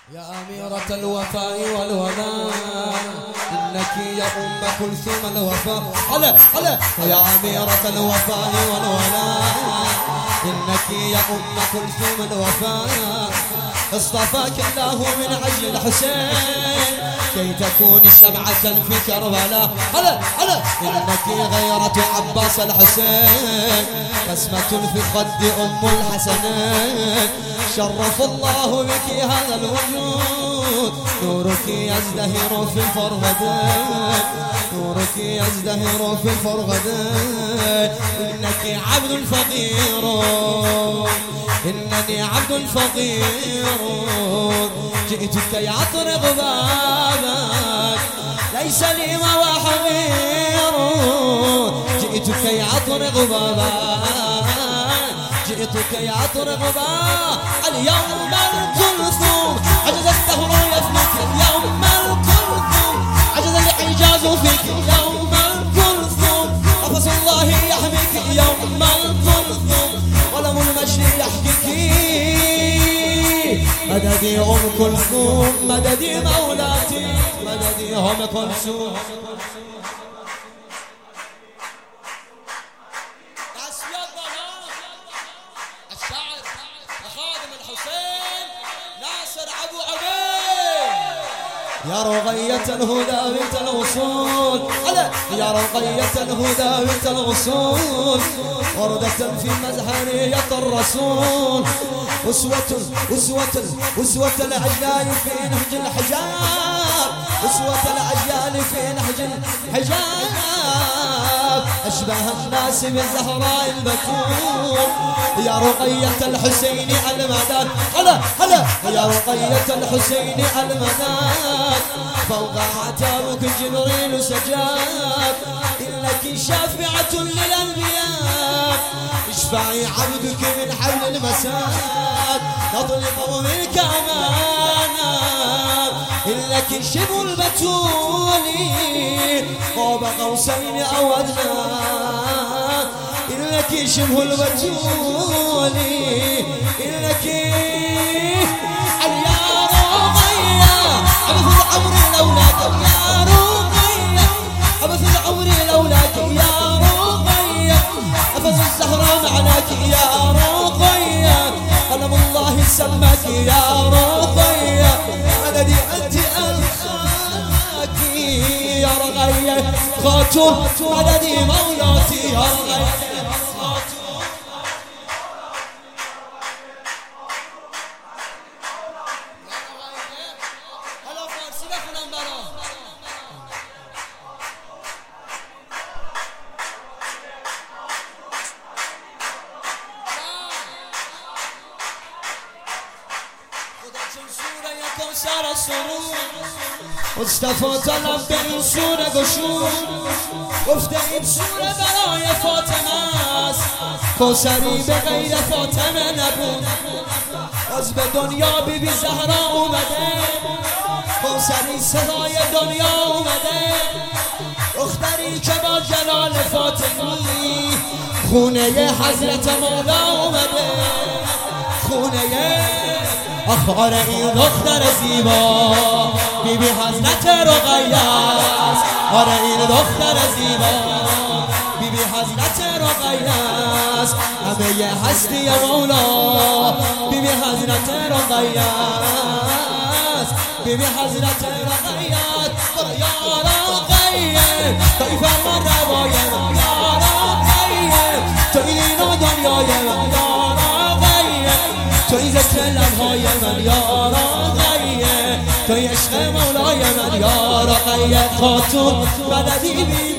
يا أميرة الوفاء والولاء إنك يا أم كلثوم الوفاء. هلا هلا يا أميرة الوفاء والولاء إنك يا أم كلثوم الوفاء. اصطفاك الله من أجل الحسين كي تكون شمعة في كربلاء. هلا هلا إنك غيرة عباس الحسين بسمة في خد أم الحسنين. شرف الله بك هذا الوجود نورك يزدهر في الفرغدين نورك يزدهر في الفرغدين. إنك عبد فقير إنني عبد فقير جئتك يا أطرق بابك ليس لي مواحمير. جئتك يا أطرق بابك جئتك يا أطرق بابك. اليوم الكلثوم عجز الدهر يفنك اليوم الكلثوم عجز الإعجاز فيك يوم الكلثوم. قفص الله يحميك يوم الكلثوم ولم المجد يحكيك. مددي أم كلثوم مددي مولاتي مددي أم كلثوم. الشاعر خادم الحسين ناصر أبو عبيد. يا رقية الهدى بنت الوصول يا رقية الهدى بنت الوصول وردة في مزهرية الرسول. أسوة الأجيال في نهج الحجاب أسوة الأجيال في نهج الحجاب. أشبه الناس بالزهراء البتول يا رقية الحسين المداد. هلا هلا يا رقية الحسين المداد. فوق عتابك جبريل سجاد إنك شافعة للأنبياء. اشفعي عبدك من حول المساد نطلب منك أمانا. إنك شبه البتول قاب قوسين أو أدنى. إنك شبه البتول إنك يا رقية عبث العمر لولاك يا رقية عبث العمر لولاك يا رقية أفز الزهراء معناك يا رقية قلم الله سماك يا رقية. مددي أنت ألقاك يا رقية خاتون مددي مولاتي يا رقية. كوثر السرور مصطفى طلب به سور گشود گفته این سور برای فاطمه است. کوثری به غیر فاطمه نبود از به دنیا بیبی زهرا اومده. کوثری صدای دنیا اومده دختری که با جلال فاطمی خونه حضرت مولا اومده. خونه آخر این دختر زیبا بیبی حضرت رقیه است. آره این دختر زیبا بیبی حضرت رقیه است. همه هستی مولا بیبی حضرت رقیه است. بیبی حضرت رقیه است. یا رقیه توی فرمان روای من یا رقیه توی دین و دنیای من یا رقیه توی ذکر لبهای من یا رقیه توی عشق مولای من یا رقیه. خاتون مددی بی